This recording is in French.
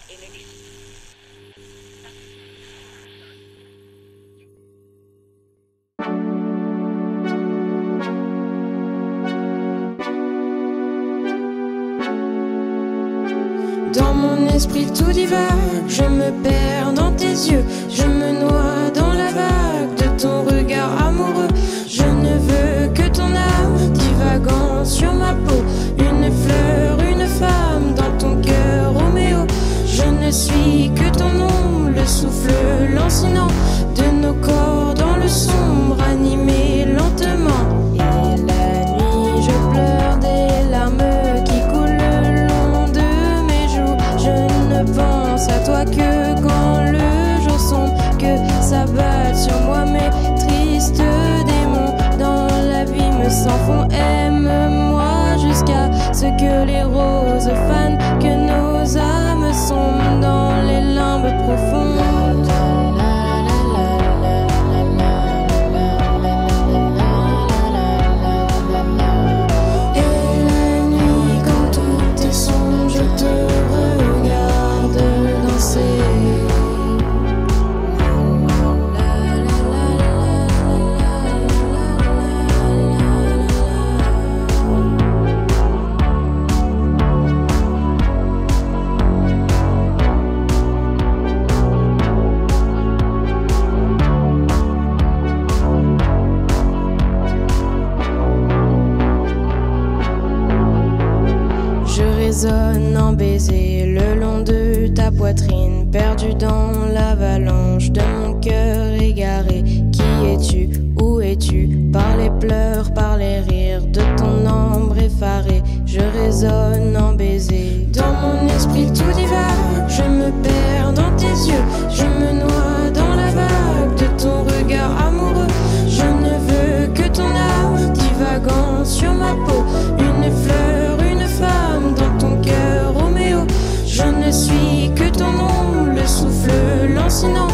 Dans mon esprit tout divague, je me perds dans tes yeux, je me noie dans la vague de ton regard amoureux. Je ne veux que ton âme divagant sur ma peau, une fleur, une femme dans ton cœur, Roméo. Je ne suis que ton ombre, le souffle lancinant de nos corps dans le sombre, animé lentement. Et la nuit, je pleure des larmes qui coulent le long de mes joues. Je ne pense à toi que quand le jour sombre, que s'abattent sur moi mes tristes démons. Dans la vie me s'en font, aime-moi jusqu'à ce que les roses fanent, que nos âmes sombrent dans les limbes profondes. Résonne en baiser le long de ta poitrine, perdu dans l'avalanche de mon cœur égaré. Qui es-tu? Où es-tu? Par les pleurs, par les rires de ton ombre effarée, je résonne en baiser. Dans mon esprit tout divague, je me perds dans tes yeux, je me noie dans la vague de ton regard amoureux. Je ne veux que ton âme divagant sur ma peau, une fleur, une femme dans ton cœur, Roméo. Je ne suis que ton ombre, le souffle lancinant